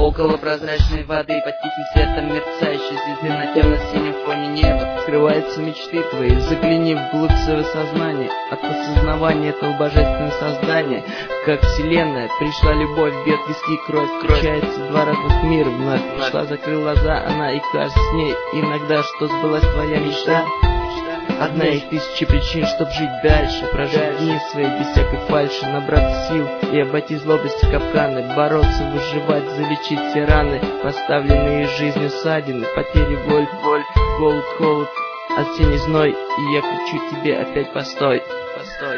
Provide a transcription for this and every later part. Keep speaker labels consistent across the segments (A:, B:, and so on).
A: Около прозрачной воды, под тихим светом мерцающей звезды, на темно-синем фоне неба скрываются мечты твои. Загляни вглубь своего сознания, от осознавания этого божественного создания. Как вселенная, пришла любовь, бьет виски кровь, встречается два разных мира вновь. Пришла, закрыл глаза, она и кажется с ней иногда, что сбылась твоя мечта. Одна из тысячи причин, чтоб жить дальше, прожить дни свои без всякой фальши, набраться сил и обойти злобности капканы, бороться, выживать, залечить все раны, поставленные жизнью ссадины, потери, боль, голод, холод, осенний зной, и я кричу тебе опять постой, постой.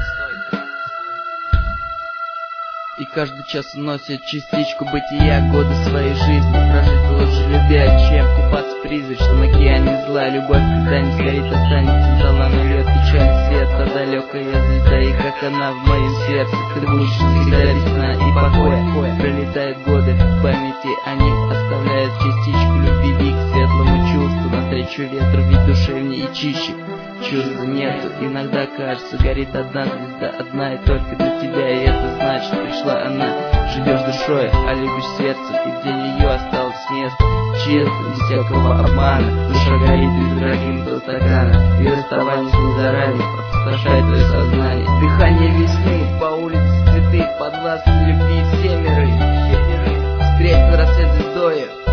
A: И каждый час уносит частичку бытия, годы своей жизни прожить лучше любя, чем купаться в призрачном океане зла. Любовь, когда не сгорит, останется зала, нальет печаль света, далекая звезда. И как она в моем сердце, ты будешь всегда весна и покоя. Пролетают годы, в памяти они оставляют частичку любви к светлому чувству, навстречу ветру, ведь душевнее и чище. Чувств нету, иногда кажется, горит одна звезда, одна и только для тебя, и это значит, пришла она. Живешь душой, а любишь сердцем, и где ее осталось место честно, без всякого обмана. Душа горит бездорогим до стакана, и расставание с заранее опустошает твое сознание. Дыхание весны, по улице цветы, под глаз любви все миры. Встретит рассвет звездою.